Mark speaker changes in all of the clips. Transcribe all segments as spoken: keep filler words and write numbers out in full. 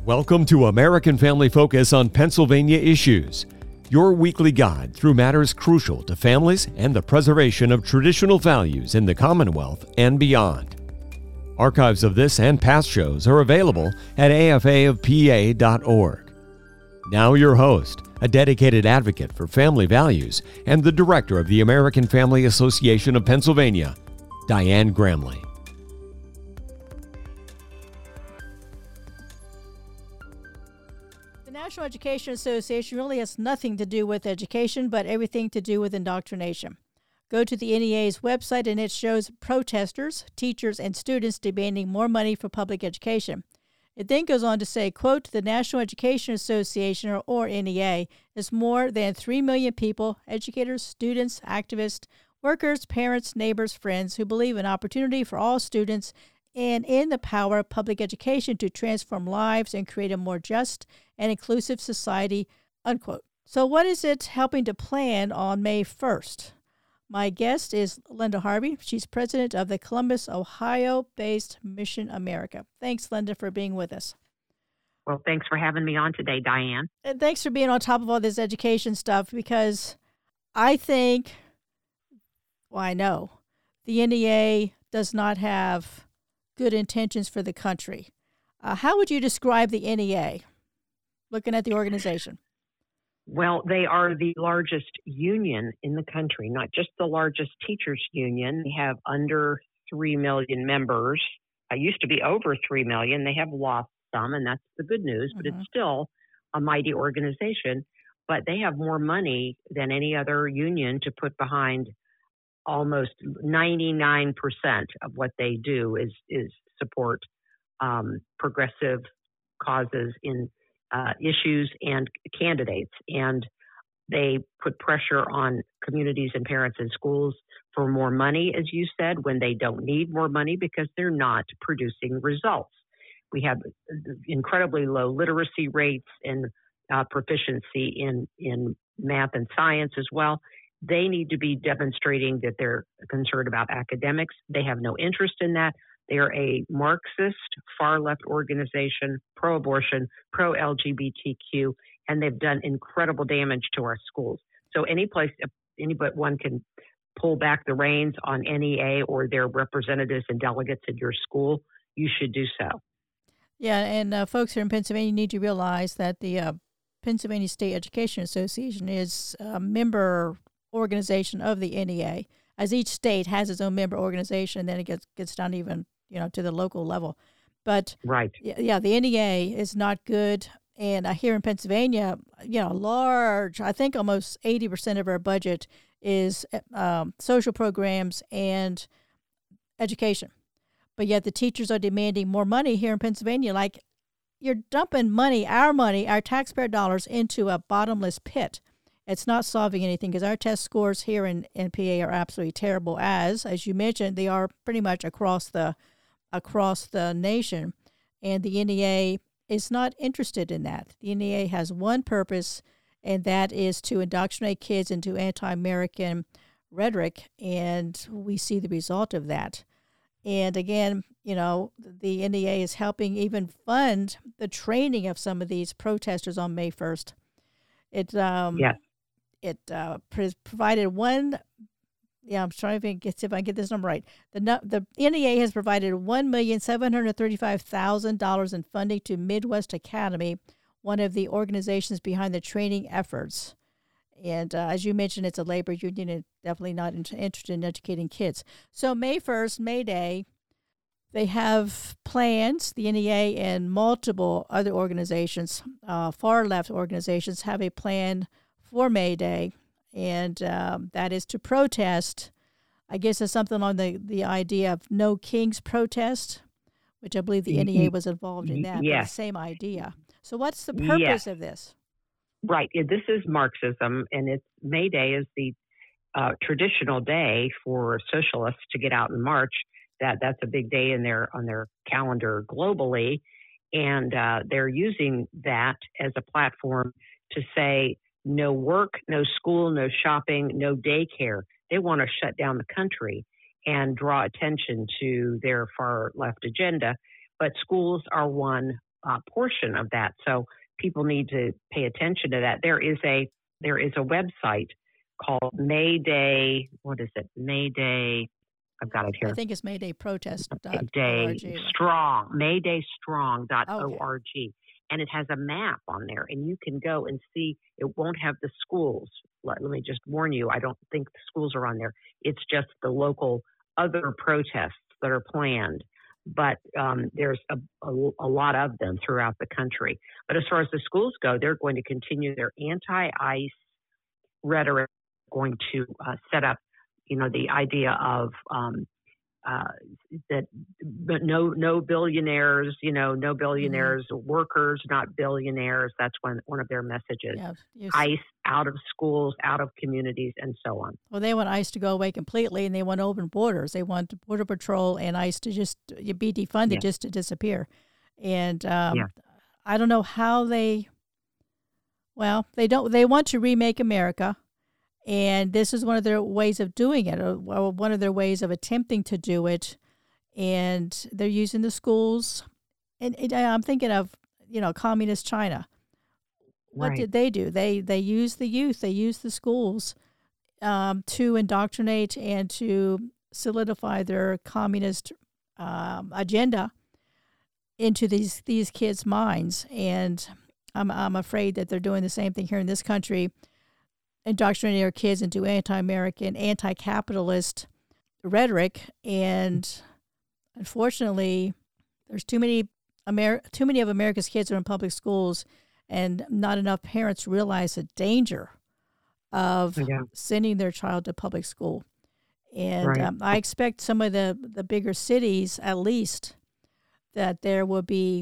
Speaker 1: Welcome to American Family Focus on Pennsylvania Issues, your weekly guide through matters crucial to families and the preservation of traditional values in the Commonwealth and beyond. Archives of this and past shows are available at A F A of P A dot org. Now your host, a dedicated advocate for family values and the director of the American Family Association of Pennsylvania, Diane Gramley.
Speaker 2: The National Education Association really has nothing to do with education, but everything to do with indoctrination. Go to the N E A's website and it shows protesters, teachers, and students demanding more money for public education. It then goes on to say, quote, the National Education Association, or, or N E A, is more than three million people, educators, students, activists, workers, parents, neighbors, friends, who believe in opportunity for all students and in the power of public education to transform lives and create a more just and inclusive society, unquote. So what is it helping to plan on May first? My guest is Linda Harvey. She's president of the Columbus, Ohio-based Mission America. Thanks, Linda, for being with us.
Speaker 3: Well, thanks for having me on today, Diane.
Speaker 2: And thanks for being on top of all this education stuff, because I think, well, I know, the N E A does not have good intentions for the country. Uh, how would you describe the N E A, looking at the organization?
Speaker 3: Well, they are the largest union in the country, not just the largest teachers union. They have under three million members. It used to be over three million. They have lost some, and that's the good news, mm-hmm. but it's still a mighty organization. But they have more money than any other union to put behind. Almost ninety-nine percent of what they do is, is support um, progressive causes in Uh, issues and candidates, and they put pressure on communities and parents and schools for more money, as you said, when they don't need more money because they're not producing results. We have incredibly low literacy rates and uh, proficiency in, in math and science as well. They need to be demonstrating that they're concerned about academics. They have no interest in that. They are a Marxist, far-left organization, pro-abortion, pro-L G B T Q, and they've done incredible damage to our schools. So any place, anyone can pull back the reins on N E A or their representatives and delegates at your school, you should do so.
Speaker 2: Yeah, and uh, folks here in Pennsylvania need to realize that the uh, Pennsylvania State Education Association is a member organization of the N E A, as each state has its own member organization, and then it gets gets down even you know, to the local level. But
Speaker 3: right.
Speaker 2: yeah, the N E A is not good. And uh, here in Pennsylvania, you know, large, I think almost eighty percent of our budget is um, social programs and education. But yet the teachers are demanding more money here in Pennsylvania. Like, you're dumping money, our money, our taxpayer dollars into a bottomless pit. It's not solving anything because our test scores here in N P A are absolutely terrible, as, as you mentioned, they are pretty much across the across the nation, and the N E A is not interested in that. The N E A has one purpose, and that is to indoctrinate kids into anti-American rhetoric, and we see the result of that. And again, you know, the N E A is helping even fund the training of some of these protesters on May first. It um,
Speaker 3: yes.
Speaker 2: It uh, pr- provided one. Yeah, I'm trying to get see if I can get this number right. The the N E A has provided one million seven hundred thirty-five thousand dollars in funding to Midwest Academy, one of the organizations behind the training efforts. And uh, as you mentioned, it's a labor union and definitely not in- interested in educating kids. So May first, May Day, they have plans. The N E A and multiple other organizations, uh, far left organizations, have a plan for May Day. And um, that is to protest. I guess it's something on the, the idea of No Kings protest, which I believe the N E A was involved in that.
Speaker 3: Yes.
Speaker 2: But the same idea. So what's the purpose
Speaker 3: yes.
Speaker 2: of this?
Speaker 3: Right. This is Marxism, and it's May Day is the uh, traditional day for socialists to get out and march. That that's a big day in their on their calendar globally, and uh, they're using that as a platform to say, no work, no school, no shopping, no daycare. They want to shut down the country and draw attention to their far left agenda. But schools are one uh, portion of that. So people need to pay attention to that. There is a there is a website called Mayday. What is it? Mayday. I've got it here.
Speaker 2: I think it's Mayday Protest.
Speaker 3: Mayday Strong. Mayday Strong dot org.
Speaker 2: Okay.
Speaker 3: And it has a map on there, and you can go and see. It won't have the schools. Let, let me just warn you, I don't think the schools are on there. It's just the local other protests that are planned. But um, there's a, a, a lot of them throughout the country. But as far as the schools go, they're going to continue their anti-ICE rhetoric, going to uh, set up, you know, the idea of um, uh, that but no no billionaires, you know, no billionaires, mm-hmm. workers, not billionaires. That's one one of their messages. Yeah, ICE out of schools, out of communities, and so on.
Speaker 2: Well, they want ICE to go away completely, and they want open borders. They want Border Patrol and ICE to just be defunded, yeah. just to disappear. And um, yeah. I don't know how they. Well, they don't. They want to remake America. And this is one of their ways of doing it, or one of their ways of attempting to do it. And they're using the schools. And, and I'm thinking of, you know, communist China. What right. did they do? They they use the youth, they use the schools um, to indoctrinate and to solidify their communist um, agenda into these these kids' minds. And I'm I'm afraid that they're doing the same thing here in this country, indoctrinating our kids into anti-American, anti-capitalist rhetoric. And unfortunately, there's too many Amer- too many of America's kids are in public schools, and not enough parents realize the danger of yeah. sending their child to public school. And right. um, I expect some of the, the bigger cities, at least, that there will be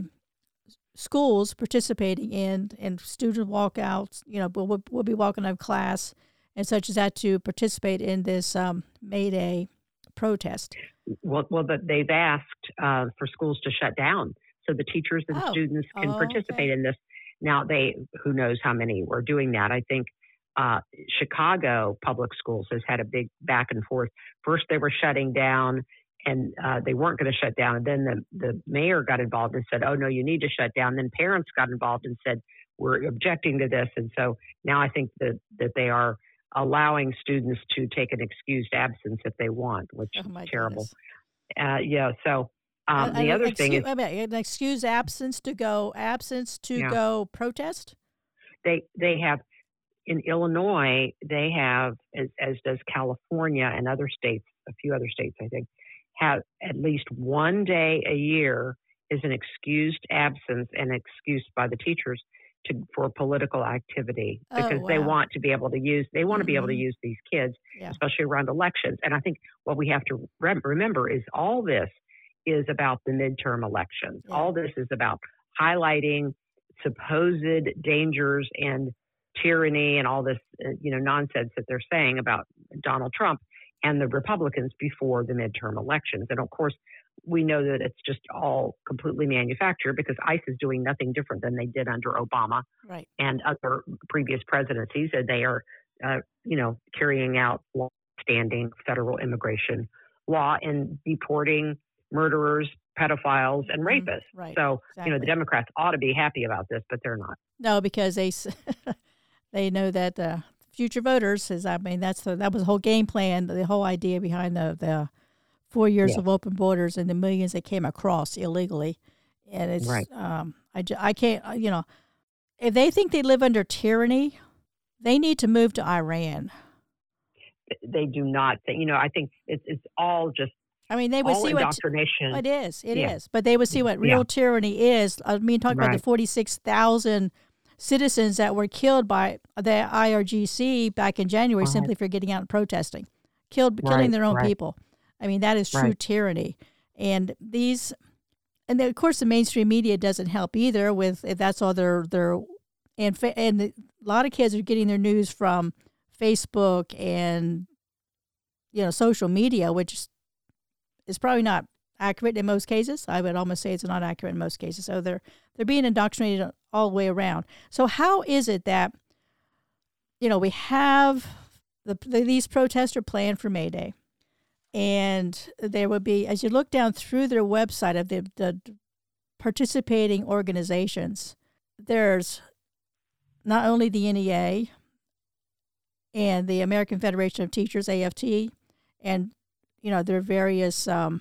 Speaker 2: schools participating in, and student walkouts, you know, we'll, we'll be walking out of class and such as that to participate in this um, May Day protest.
Speaker 3: Well, well, but they've asked uh, for schools to shut down so the teachers and
Speaker 2: oh.
Speaker 3: students can
Speaker 2: oh,
Speaker 3: participate
Speaker 2: okay.
Speaker 3: in this. Now, they, who knows how many were doing that. I think uh, Chicago public schools has had a big back and forth. First, they were shutting down, and uh, they weren't going to shut down. And then the, the mayor got involved and said, oh, no, you need to shut down. Then parents got involved and said, we're objecting to this. And so now I think that, that they are allowing students to take an excused absence if they want, which
Speaker 2: oh
Speaker 3: is terrible. Uh, yeah, so um,
Speaker 2: uh,
Speaker 3: the
Speaker 2: uh,
Speaker 3: other
Speaker 2: excuse,
Speaker 3: thing is...
Speaker 2: An excused absence to go, absence to yeah. go protest?
Speaker 3: They, they have... In Illinois, they have, as, as does California and other states, a few other states, I think, have at least one day a year is an excused absence and excused by the teachers to for political activity because
Speaker 2: oh, wow.
Speaker 3: they want to be able to use they want
Speaker 2: mm-hmm.
Speaker 3: to be able to use these kids,
Speaker 2: yeah.
Speaker 3: especially around elections. And I think what we have to rem- remember is all this is about the midterm elections.
Speaker 2: Yeah.
Speaker 3: All this is about highlighting supposed dangers and tyranny and all this, uh, you know, nonsense that they're saying about Donald Trump and the Republicans before the midterm elections. And of course, we know that it's just all completely manufactured because ICE is doing nothing different than they did under Obama
Speaker 2: right.
Speaker 3: and other previous presidencies. And they are, uh, you know, carrying out long-standing federal immigration law and deporting murderers, pedophiles, and rapists.
Speaker 2: Mm-hmm. Right.
Speaker 3: So,
Speaker 2: exactly.
Speaker 3: you know, the Democrats ought to be happy about this, but they're not.
Speaker 2: No, because they they know that the future voters is. I mean, that's the, that was the whole game plan, the whole idea behind the the four years
Speaker 3: yeah.
Speaker 2: of open borders and the millions that came across illegally. And it's
Speaker 3: right.
Speaker 2: um, I I can't you know, if they think they live under tyranny, they need to move to Iran.
Speaker 3: They do not. You know, I think it's it's all just.
Speaker 2: I mean, they would
Speaker 3: all
Speaker 2: see
Speaker 3: indoctrination.
Speaker 2: what it is. It
Speaker 3: yeah.
Speaker 2: is, but they would see what real
Speaker 3: yeah.
Speaker 2: tyranny is. I mean, talk
Speaker 3: right.
Speaker 2: about the forty-six thousand citizens that were killed by the I R G C back in January right. simply for getting out and protesting, killed,
Speaker 3: right.
Speaker 2: killing their own
Speaker 3: right.
Speaker 2: people. I mean, that is true
Speaker 3: right.
Speaker 2: tyranny. And these, and then, of course, the mainstream media doesn't help either. With if that's all their their, and and the, a lot of kids are getting their news from Facebook and you know social media, which is probably not accurate in most cases. I would almost say it's not accurate in most cases. So they're they're being indoctrinated all the way around. So how is it that, you know, we have the, the these protests are planned for May Day, and there would be, as you look down through their website of the, the participating organizations. There's not only the N E A and the American Federation of Teachers, A F T, and, you know, their various um,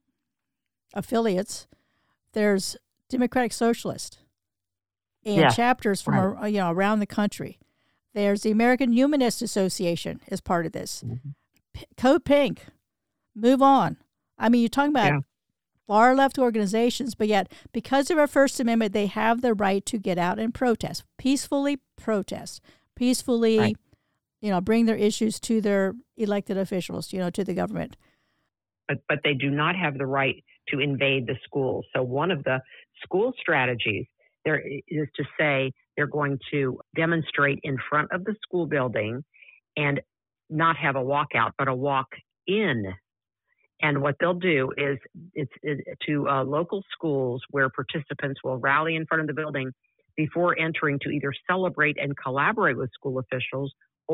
Speaker 2: affiliates. There's Democratic Socialist and
Speaker 3: yeah,
Speaker 2: chapters from,
Speaker 3: right.
Speaker 2: a, you know, around the country. There's the American Humanist Association as part of this.
Speaker 3: Mm-hmm.
Speaker 2: P- Code Pink, Move On. I mean, you're talking about
Speaker 3: Yeah.
Speaker 2: far left organizations, but yet because of our First Amendment, they have the right to get out and protest, peacefully protest, peacefully,
Speaker 3: Right.
Speaker 2: you know, bring their issues to their elected officials, you know, to the government.
Speaker 3: But, but they do not have the right to invade the schools. So one of the school strategies there is to say they're going to demonstrate in front of the school building and not have a walkout, but a walk in. And what they'll do is it's, it's to uh, local schools where participants will rally in front of the building before entering to either celebrate and collaborate with school officials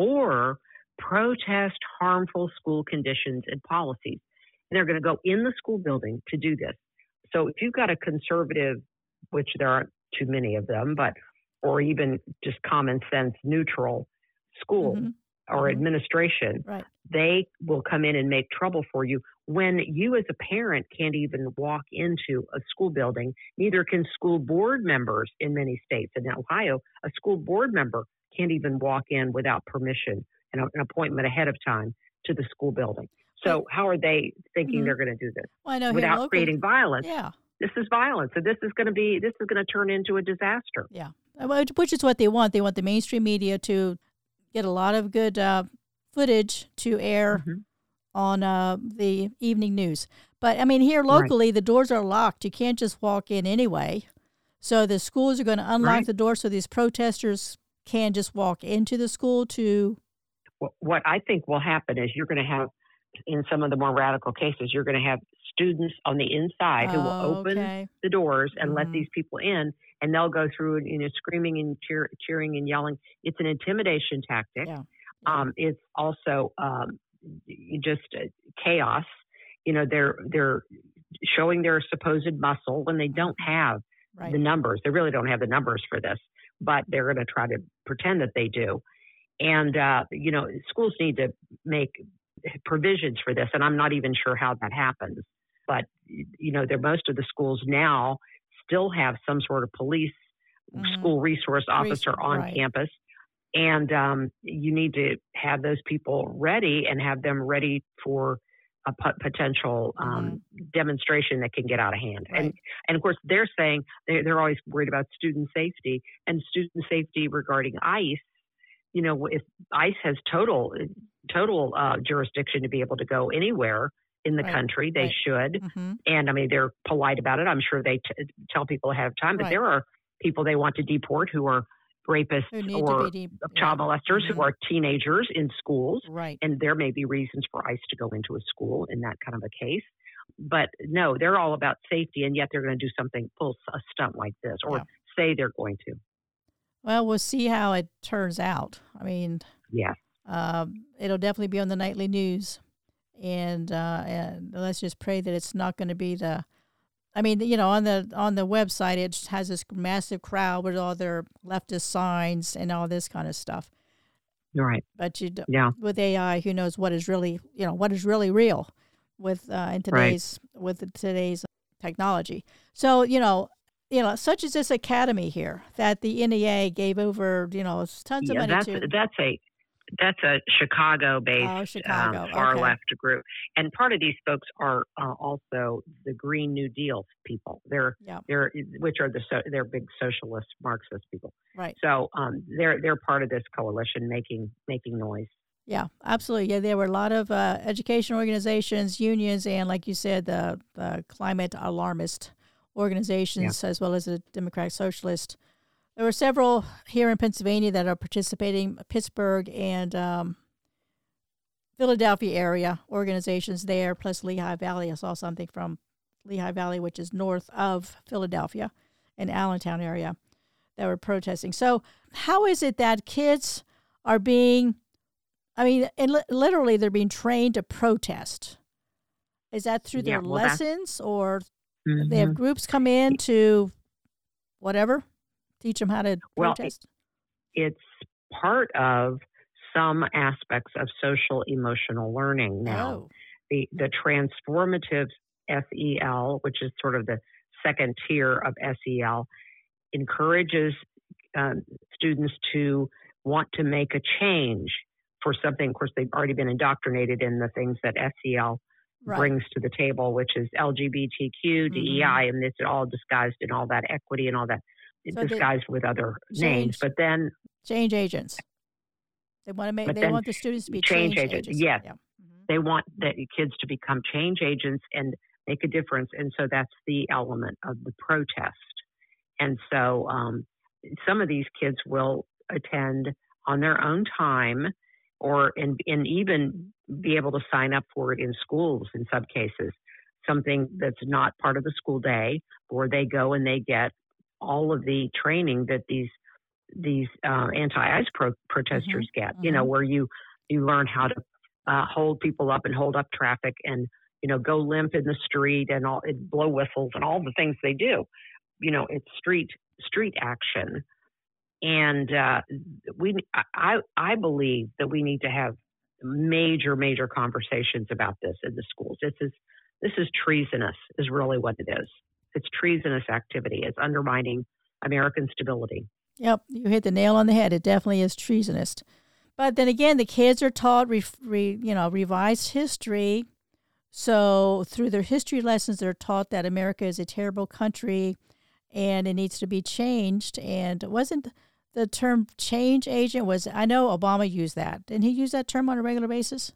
Speaker 3: or protest harmful school conditions and policies. And they're going to go in the school building to do this. So if you've got a conservative, which there aren't too many of them, but or even just common sense neutral school
Speaker 2: Mm-hmm.
Speaker 3: or
Speaker 2: Mhm.
Speaker 3: administration,
Speaker 2: Right.
Speaker 3: they will come in and make trouble for you when you as a parent can't even walk into a school building. Neither can school board members in many states. In Ohio, a school board member can't even walk in without permission and an appointment ahead of time to the school building. So how are they thinking
Speaker 2: Mhm.
Speaker 3: they're going to do this
Speaker 2: Well, I know here
Speaker 3: without
Speaker 2: local-
Speaker 3: creating violence?
Speaker 2: Yeah.
Speaker 3: This is violence. So this is going to be, this is going to turn into a disaster.
Speaker 2: Yeah, Well, which is what they want. They want the mainstream media to get a lot of good uh, footage to air
Speaker 3: Mm-hmm.
Speaker 2: on uh, the evening news. But, I mean, here locally, the doors are locked. You can't just walk in anyway. So the schools are going to unlock
Speaker 3: Right.
Speaker 2: the door so these protesters can just walk into the school to...
Speaker 3: What- What I think will happen is you're going to have, in some of the more radical cases, you're going to have students on the inside who will
Speaker 2: Oh,
Speaker 3: open
Speaker 2: okay.
Speaker 3: the doors and let
Speaker 2: Mhm.
Speaker 3: these people in, and they'll go through, you know, screaming and cheer, cheering and yelling. It's an intimidation tactic.
Speaker 2: Yeah.
Speaker 3: Um, it's also um, just uh, chaos. You know, they're they're showing their supposed muscle when they don't have
Speaker 2: Right.
Speaker 3: the numbers. They really don't have the numbers for this, but they're going to try to pretend that they do. And uh, you know, schools need to make provisions for this, and I'm not even sure how that happens. But you know, there most of the schools now still have some sort of police,
Speaker 2: Mhm.
Speaker 3: school resource officer
Speaker 2: Resource,
Speaker 3: on
Speaker 2: right.
Speaker 3: campus, and um, you need to have those people ready and have them ready for a pot- potential um, demonstration that can get out of hand.
Speaker 2: Right.
Speaker 3: And and of course, they're saying they're, they're always worried about student safety and student safety regarding ICE. You know, if ICE has total total uh, jurisdiction to be able to go anywhere in the
Speaker 2: Right.
Speaker 3: country, they
Speaker 2: Right.
Speaker 3: should.
Speaker 2: Mhm.
Speaker 3: And I mean, they're polite about it. I'm sure they t- tell people ahead of time, but
Speaker 2: Right.
Speaker 3: there are people they want to deport who are rapists
Speaker 2: Who need
Speaker 3: or
Speaker 2: to be... de-
Speaker 3: child
Speaker 2: yeah.
Speaker 3: molesters
Speaker 2: Mhm.
Speaker 3: who are teenagers in schools.
Speaker 2: Right.
Speaker 3: And there may be reasons for ICE to go into a school in that kind of a case. But no, they're all about safety, and yet they're going to do something, pull a stunt like this, or
Speaker 2: Yeah.
Speaker 3: say they're going to.
Speaker 2: Well, we'll see how it turns out. I mean...
Speaker 3: Yeah.
Speaker 2: Um, it'll definitely be on the nightly news, and uh, and let's just pray that it's not going to be the. I mean, you know, on the on the website, it just has this massive crowd with all their leftist signs and all this kind of stuff.
Speaker 3: You're right.
Speaker 2: But you, do,
Speaker 3: Yeah.
Speaker 2: with A I, who knows what is really, you know, what is really real with uh, in today's with today's technology. So you know. You know, such as this academy here that the N E A gave over, you know, tons of
Speaker 3: Yeah,
Speaker 2: money
Speaker 3: that's
Speaker 2: to.
Speaker 3: that's a that's a Chicago-based
Speaker 2: Oh, Chicago.
Speaker 3: Um, far
Speaker 2: Okay.
Speaker 3: left group, and part of these folks are uh, also the Green New Deal people. They're
Speaker 2: Yeah.
Speaker 3: they're which are the so, they're big socialist Marxist people.
Speaker 2: Right.
Speaker 3: So um, they're they're part of this coalition making making noise.
Speaker 2: Yeah, absolutely. Yeah, there were a lot of uh, education organizations, unions, and like you said, the, the climate alarmist organizations, as well as the Democratic Socialist. There were several here in Pennsylvania that are participating, Pittsburgh and um, Philadelphia area organizations there, plus Lehigh Valley. I saw something from Lehigh Valley, which is north of Philadelphia, and Allentown area, that were protesting. So how is it that kids are being, I mean, and li- literally they're being trained to protest? Is that through
Speaker 3: Yeah,
Speaker 2: their
Speaker 3: well, that's-
Speaker 2: lessons or
Speaker 3: Mm-hmm.
Speaker 2: They have groups come in to whatever, teach them how to
Speaker 3: well,
Speaker 2: protest?
Speaker 3: It, it's part of some aspects of social emotional learning now.
Speaker 2: Oh.
Speaker 3: The, the transformative S E L, which is sort of the second tier of S E L, encourages um, students to want to make a change for something. Of course, they've already been indoctrinated in the things that S E L right. brings to the table, which is L G B T Q, mm-hmm. D E I, and it's all disguised in all that equity and all that, so disguised with other change, names. But then
Speaker 2: change agents. They want to make. They want the students to be
Speaker 3: change,
Speaker 2: change
Speaker 3: agents.
Speaker 2: agents.
Speaker 3: Yes,
Speaker 2: yeah. mm-hmm.
Speaker 3: They want the kids to become change agents and make a difference. And so that's the element of the protest. And so um, some of these kids will attend on their own time, or and, and even be able to sign up for it in schools in some cases, something that's not part of the school day, or they go and they get all of the training that these these uh, anti-ICE pro- protesters mm-hmm. get, you mm-hmm. know, where you, you learn how to uh, hold people up and hold up traffic and, you know, go limp in the street and all, and blow whistles and all the things they do. You know, it's street street action. And uh, we, I, I believe that we need to have major, major conversations about this in the schools. This is, this is treasonous is really what it is. It's treasonous activity. It's undermining American stability.
Speaker 2: Yep, you hit the nail on the head. It definitely is treasonous. But then again, the kids are taught, re, re, you know, revised history. So through their history lessons, they're taught that America is a terrible country and it needs to be changed. And wasn't the term change agent was, I know Obama used that. Didn't he use that term on a regular basis?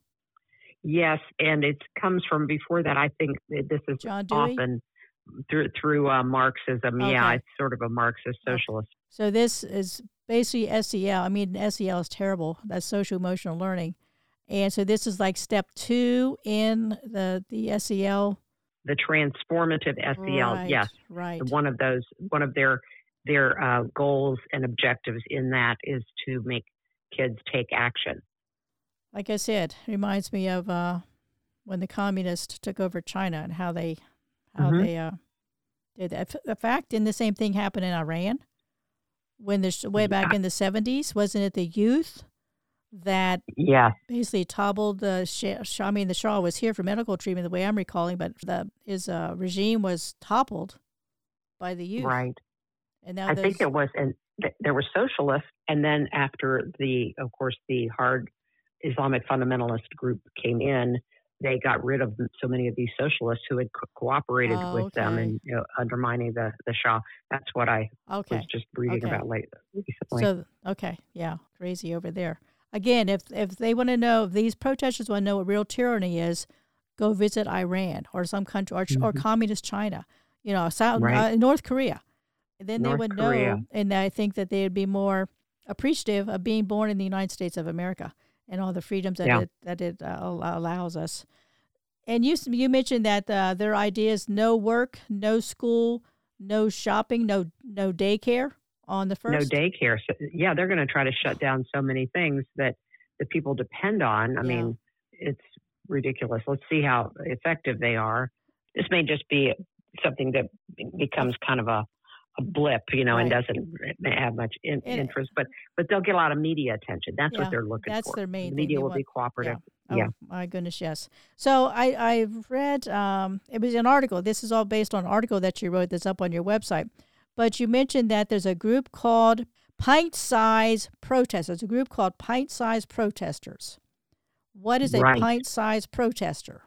Speaker 3: Yes, and it comes from before that. I think this is
Speaker 2: John Dewey?
Speaker 3: often through through uh, Marxism.
Speaker 2: Okay.
Speaker 3: Yeah, it's sort of a Marxist socialist.
Speaker 2: So this is basically S E L. I mean, S E L is terrible. That's social emotional learning. And so this is like step two in the, the S E L.
Speaker 3: The transformative S E L,
Speaker 2: right,
Speaker 3: yes.
Speaker 2: Right.
Speaker 3: One of those, one of their their uh, goals and objectives in that is to make kids take action.
Speaker 2: Like I said, it reminds me of uh, when the communists took over China and how they how mm-hmm. they uh, did that. In fact, didn't the same thing happen in Iran? When the way back in the seventies, wasn't it the youth that
Speaker 3: yeah.
Speaker 2: basically toppled the Shah? I mean, the Shah was here for medical treatment, the way I'm recalling, but the, his uh, regime was toppled by the youth.
Speaker 3: Right.
Speaker 2: And now
Speaker 3: I
Speaker 2: those,
Speaker 3: think there was, and there were socialists, and then after the, of course, the hard Islamic fundamentalist group came in, they got rid of so many of these socialists who had co- cooperated
Speaker 2: oh,
Speaker 3: with
Speaker 2: okay.
Speaker 3: them and you know, undermining the, the Shah. That's what I
Speaker 2: okay.
Speaker 3: was just reading
Speaker 2: okay.
Speaker 3: about late, recently.
Speaker 2: So, okay, yeah, crazy over there. Again, if if they want to know, if these protesters want to know what real tyranny is, go visit Iran or some country or, mm-hmm. or communist China, you know, South
Speaker 3: right.
Speaker 2: uh, North Korea. And then
Speaker 3: North
Speaker 2: they would
Speaker 3: Korea.
Speaker 2: know, and I think that they would be more appreciative of being born in the United States of America and all the freedoms that
Speaker 3: yeah.
Speaker 2: it that it uh, allows us. And you you mentioned that uh, their idea is no work, no school, no shopping, no no daycare on the first.
Speaker 3: No daycare. So, yeah, they're going to try to shut down so many things that the people depend on. I
Speaker 2: yeah.
Speaker 3: mean, it's ridiculous. Let's see how effective they are. This may just be something that becomes kind of a, a blip, you know,
Speaker 2: right.
Speaker 3: and doesn't have much in,
Speaker 2: and,
Speaker 3: interest, but but they'll get a lot of media attention. That's
Speaker 2: yeah,
Speaker 3: what they're looking
Speaker 2: that's
Speaker 3: for.
Speaker 2: Their main
Speaker 3: the media
Speaker 2: thing.
Speaker 3: will
Speaker 2: want,
Speaker 3: be cooperative.
Speaker 2: Yeah.
Speaker 3: yeah.
Speaker 2: Oh, my goodness, yes. So I, I read, um, it was an article. This is all based on an article that you wrote that's up on your website. But you mentioned that there's a group called Pint Size Protesters. There's a group called Pint Size Protesters. What is a
Speaker 3: right.
Speaker 2: pint size protester?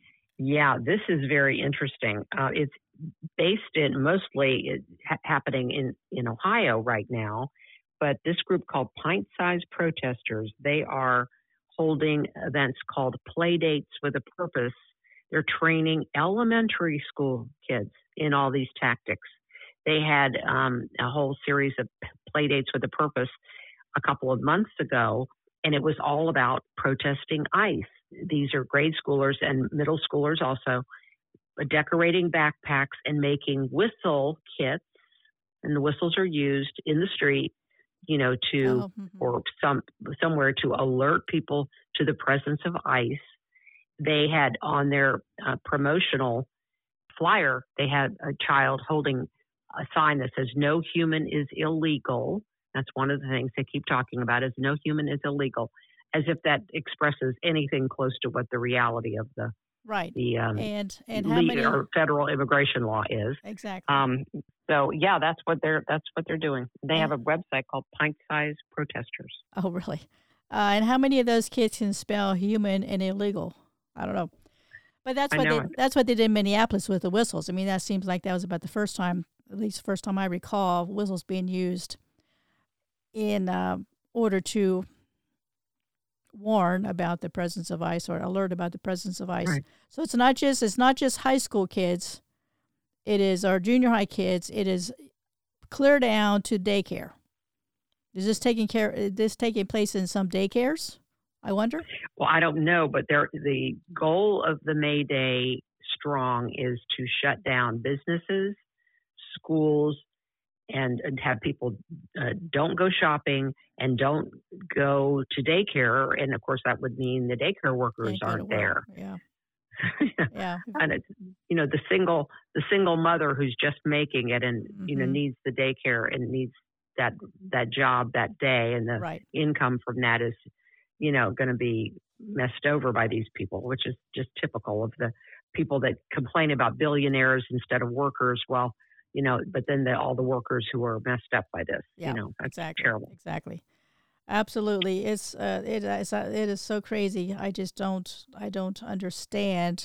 Speaker 3: Yeah, this is very interesting. Uh, it's based in mostly it, ha- happening in, in Ohio right now, but this group called Pint Size Protesters, they are holding events called Play Dates with a Purpose. They're training elementary school kids in all these tactics. They had um, a whole series of Play Dates with a Purpose a couple of months ago, and it was all about protesting ICE. These are grade schoolers and middle schoolers also, decorating backpacks and making whistle kits, and the whistles are used in the street, you know, to
Speaker 2: oh, mm-hmm.
Speaker 3: or some somewhere to alert people to the presence of ICE. They had on their uh, promotional flyer, they had a child holding a sign that says, "No human is illegal." That's one of the things they keep talking about is no human is illegal, as if that expresses anything close to what the reality of the
Speaker 2: right
Speaker 3: the um,
Speaker 2: and and how
Speaker 3: lead,
Speaker 2: many
Speaker 3: or federal immigration law is.
Speaker 2: exactly.
Speaker 3: Um, so yeah, that's what they're that's what they're doing. They
Speaker 2: Yeah.
Speaker 3: have a website called Pint Size Protesters.
Speaker 2: Oh, really? Uh, and how many of those kids can spell human and illegal? I don't know. But that's
Speaker 3: I
Speaker 2: what
Speaker 3: know
Speaker 2: they
Speaker 3: it.
Speaker 2: that's what they did in Minneapolis with the whistles. I mean, that seems like that was about the first time, at least the first time I recall, whistles being used in uh, order to warn about the presence of ICE or alert about the presence of ICE.
Speaker 3: Right.
Speaker 2: So it's not just it's not just high school kids. It is our junior high kids. It is clear down to daycare. Is this taking care? Is this taking place in some daycares? I wonder.
Speaker 3: Well, I don't know, but they're, the goal of the May Day Strong is to shut down businesses, schools, and, and have people uh, don't go shopping and don't go to daycare. And of course, that would mean the daycare workers
Speaker 2: Can't go to
Speaker 3: aren't
Speaker 2: work.
Speaker 3: there.
Speaker 2: Yeah. Yeah.
Speaker 3: And it's, you know, the single the single mother who's just making it and you know
Speaker 2: Mhm.
Speaker 3: needs the daycare and needs that that job that day, and the
Speaker 2: Right.
Speaker 3: income from that is, you know, going to be messed over by these people, which is just typical of the people that complain about billionaires instead of workers. Well, you know, but then the, all the workers who are messed up by this,
Speaker 2: Yeah.
Speaker 3: you know, that's
Speaker 2: Exactly.
Speaker 3: terrible.
Speaker 2: Exactly. Absolutely. It's uh, it is uh, it is so crazy. I just don't I don't understand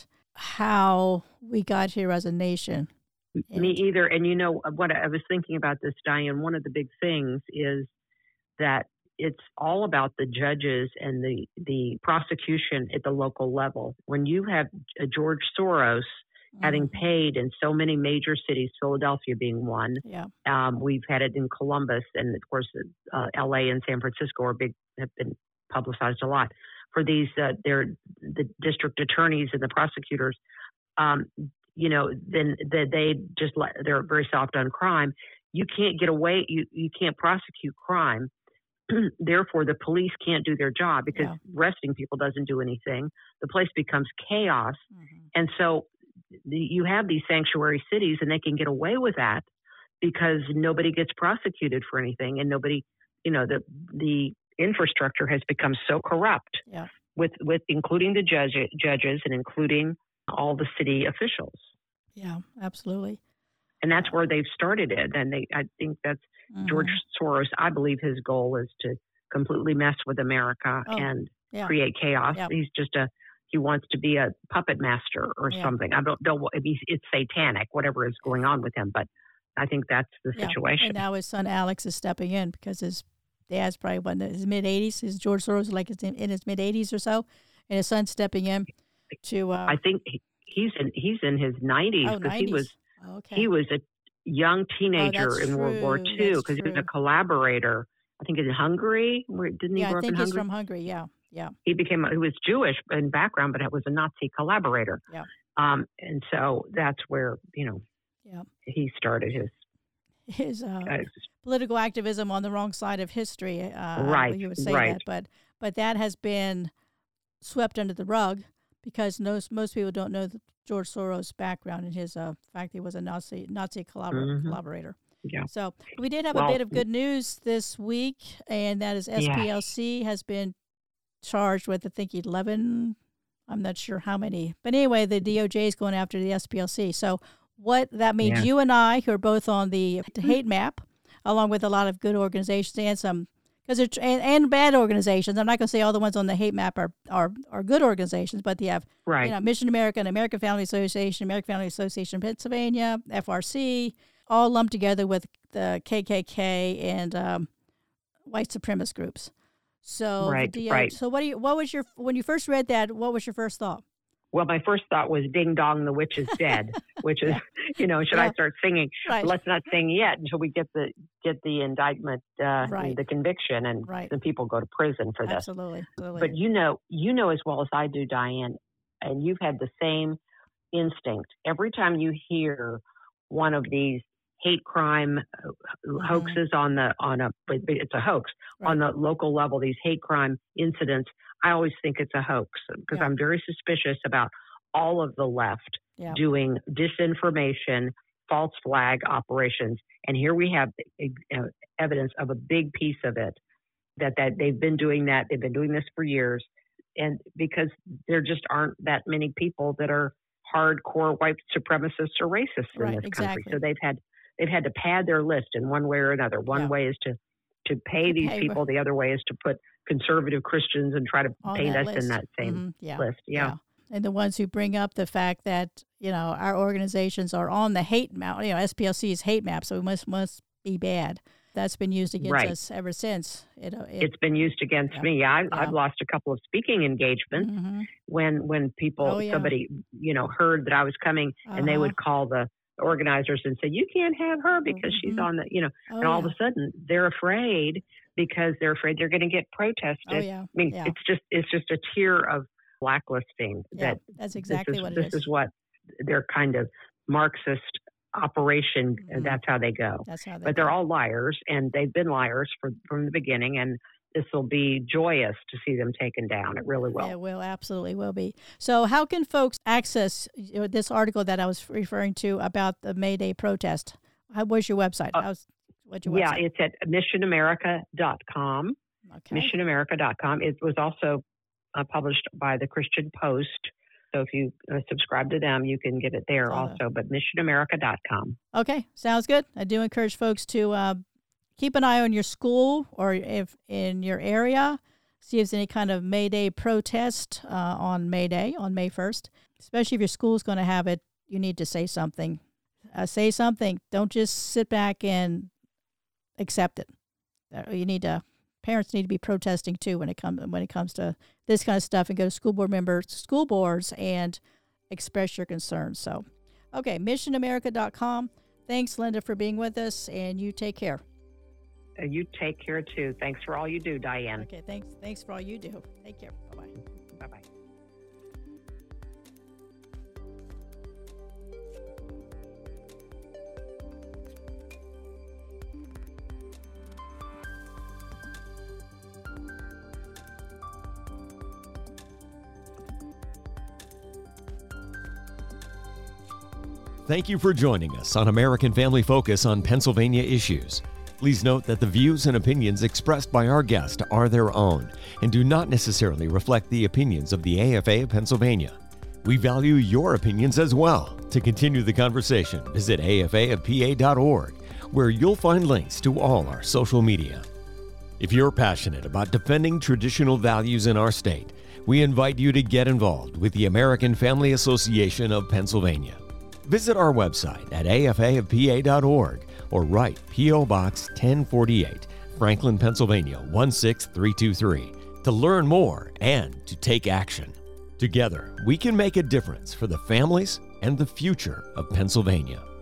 Speaker 2: how we got here as a nation.
Speaker 3: Me
Speaker 2: And-
Speaker 3: either. And you know what, I was thinking about this, Diane. One of the big things is that it's all about the judges and the the prosecution at the local level. When you have uh, George Soros having
Speaker 2: Mhm.
Speaker 3: paid in so many major cities, Philadelphia being one,
Speaker 2: Yeah.
Speaker 3: um, we've had it in Columbus, and of course, uh, L A and San Francisco are big, have been publicized a lot for these. Uh, they're the district attorneys and the prosecutors. Um, you know, then they, they just let, they're very soft on crime. You can't get away. You you can't prosecute crime. Therefore, the police can't do their job because
Speaker 2: Yeah.
Speaker 3: arresting people doesn't do anything. The place becomes chaos,
Speaker 2: Mhm.
Speaker 3: and so the, you have these sanctuary cities, and they can get away with that because nobody gets prosecuted for anything, and nobody, you know, the the infrastructure has become so corrupt
Speaker 2: Yeah.
Speaker 3: with with including the judge, judges and including all the city officials.
Speaker 2: Yeah. Absolutely.
Speaker 3: And that's where they've started it. And they, I think that's
Speaker 2: Mhm.
Speaker 3: George Soros. I believe his goal is to completely mess with America
Speaker 2: Oh,
Speaker 3: and
Speaker 2: yeah.
Speaker 3: create chaos.
Speaker 2: Yep.
Speaker 3: He's just a, he wants to be a puppet master or
Speaker 2: Yeah.
Speaker 3: something. I don't know. If he's, it's satanic, whatever is going on with him. But I think that's the
Speaker 2: Yeah.
Speaker 3: situation.
Speaker 2: And now his son Alex is stepping in because his dad's probably what, in his mid eighties. His George Soros is like in in his mid eighties or so, and his son's stepping in to. Uh,
Speaker 3: I think he, he's in, he's in his nineties
Speaker 2: oh,
Speaker 3: because he
Speaker 2: nineties.
Speaker 3: was,
Speaker 2: Oh, okay.
Speaker 3: he was a young teenager
Speaker 2: that's
Speaker 3: in World War
Speaker 2: true.
Speaker 3: Two
Speaker 2: That's
Speaker 3: because he was
Speaker 2: true.
Speaker 3: a collaborator. I think in Hungary. Where, didn't he
Speaker 2: yeah,
Speaker 3: grow
Speaker 2: I
Speaker 3: up
Speaker 2: think
Speaker 3: in
Speaker 2: he's
Speaker 3: Hungary?
Speaker 2: from Hungary. Yeah. Yeah.
Speaker 3: He became, he was Jewish in background, but it was a Nazi collaborator.
Speaker 2: Yeah.
Speaker 3: Um, and so that's where, you know,
Speaker 2: Yeah.
Speaker 3: he started his,
Speaker 2: His uh,
Speaker 3: uh,
Speaker 2: political activism on the wrong side of history. Uh,
Speaker 3: Right,
Speaker 2: You would say
Speaker 3: right.
Speaker 2: that, but but that has been swept under the rug because most most people don't know the George Soros' background and his uh, fact he was a Nazi Nazi collabor-
Speaker 3: Mhm.
Speaker 2: collaborator.
Speaker 3: yeah.
Speaker 2: So we did have
Speaker 3: Well,
Speaker 2: a bit of good news this week, and that is S P L C has been charged with I think eleven. I'm not sure how many, but anyway, the D O J is going after the S P L C. So what that means,
Speaker 3: Yeah.
Speaker 2: you and I, who are both on the hate map, along with a lot of good organizations and some, because and, and bad organizations. I'm not going to say all the ones on the hate map are are, are good organizations, but they have
Speaker 3: Right.
Speaker 2: you know Mission America and American Family Association, American Family Association of Pennsylvania, F R C, all lumped together with the K K K and um, white supremacist groups. So
Speaker 3: Right,
Speaker 2: the D O,
Speaker 3: right.
Speaker 2: so what do you what was your when you first read that? What was your first thought?
Speaker 3: Well, my first thought was "Ding dong, the witch is dead," which is, you know, should
Speaker 2: Yeah.
Speaker 3: I start singing?
Speaker 2: Right.
Speaker 3: Let's not sing yet until we get the get the indictment, uh,
Speaker 2: Right.
Speaker 3: the conviction, and
Speaker 2: Right.
Speaker 3: the people go to prison for this.
Speaker 2: Absolutely. Absolutely.
Speaker 3: But you know, you know as well as I do, Diane, and you've had the same instinct. Every time you hear one of these hate crime uh, hoaxes on the on a but it's a hoax
Speaker 2: Right.
Speaker 3: on the local level, these hate crime incidents, I always think it's a hoax because
Speaker 2: Yeah.
Speaker 3: I'm very suspicious about all of the left
Speaker 2: yeah.
Speaker 3: doing disinformation, false flag operations. And here we have uh, evidence of a big piece of it, that, that they've been doing that. They've been doing this for years. And because there just aren't that many people that are hardcore white supremacists or racists in
Speaker 2: right,
Speaker 3: this
Speaker 2: exactly.
Speaker 3: country. So they've had they've had to pad their list in one way or another. One
Speaker 2: yeah.
Speaker 3: way is to, to pay
Speaker 2: to
Speaker 3: these
Speaker 2: pay,
Speaker 3: people. The other way is to put conservative Christians and try to paint us
Speaker 2: list.
Speaker 3: in that same
Speaker 2: mm-hmm. yeah.
Speaker 3: list. Yeah.
Speaker 2: yeah. And the ones who bring up the fact that, you know, our organizations are on the hate map, you know, S P L C's hate map, so we must must be bad. That's been used against
Speaker 3: right.
Speaker 2: us ever since. It, it,
Speaker 3: it's been used against
Speaker 2: yeah.
Speaker 3: me. I,
Speaker 2: yeah.
Speaker 3: I've lost a couple of speaking engagements
Speaker 2: mm-hmm.
Speaker 3: when when people,
Speaker 2: oh, yeah.
Speaker 3: somebody, you know, heard that I was coming,
Speaker 2: uh-huh.
Speaker 3: and they would call the organizers and say, you can't have her because
Speaker 2: mm-hmm.
Speaker 3: she's on the, you know,
Speaker 2: oh,
Speaker 3: and all
Speaker 2: yeah.
Speaker 3: of a sudden they're afraid because they're afraid they're going to get protested.
Speaker 2: Oh, yeah.
Speaker 3: I mean,
Speaker 2: yeah.
Speaker 3: it's just it's just a tier of blacklisting.
Speaker 2: Yeah,
Speaker 3: that
Speaker 2: that's exactly
Speaker 3: this is,
Speaker 2: what it
Speaker 3: this
Speaker 2: is.
Speaker 3: is what their kind of Marxist operation,
Speaker 2: mm-hmm.
Speaker 3: and that's how they go.
Speaker 2: That's how they
Speaker 3: but
Speaker 2: go.
Speaker 3: they're all liars, and they've been liars for, from the beginning, and this will be joyous to see them taken down. It really will.
Speaker 2: It will, absolutely will be. So how can folks access this article that I was referring to about the May Day protest? How was your website?
Speaker 3: Uh,
Speaker 2: How's, what's your
Speaker 3: yeah,
Speaker 2: website?
Speaker 3: it's at mission america dot com.
Speaker 2: Okay.
Speaker 3: mission america dot com. It was also uh, published by the Christian Post. So if you uh, subscribe to them, you can get it there
Speaker 2: uh,
Speaker 3: also, but mission america dot com.
Speaker 2: Okay, sounds good. I do encourage folks to uh, keep an eye on your school or if in your area, see if there's any kind of May Day protest uh, on May Day, on May first. Especially if your school's going to have it, you need to say something. Uh, say something. Don't just sit back and accept it. Uh, you need to. Parents need to be protesting too when it comes when it comes to this kind of stuff, and go to school board members, school boards, and express your concerns. So, okay, mission america dot com. Thanks, Linda, for being with us, and you take care.
Speaker 3: Uh, you take care too. Thanks for all you do, Diane.
Speaker 2: Okay, thanks. Thanks for all you do. Take care. Bye bye.
Speaker 3: Bye bye.
Speaker 1: Thank you for joining us on American Family Focus on Pennsylvania Issues. Please note that the views and opinions expressed by our guest are their own and do not necessarily reflect the opinions of the A F A of Pennsylvania. We value your opinions as well. To continue the conversation, visit A F A of P A dot org, where you'll find links to all our social media. If you're passionate about defending traditional values in our state, we invite you to get involved with the American Family Association of Pennsylvania. Visit our website at A F A of P A dot org or write P O Box ten forty-eight, Franklin, Pennsylvania one six three two three to learn more and to take action. Together, we can make a difference for the families and the future of Pennsylvania.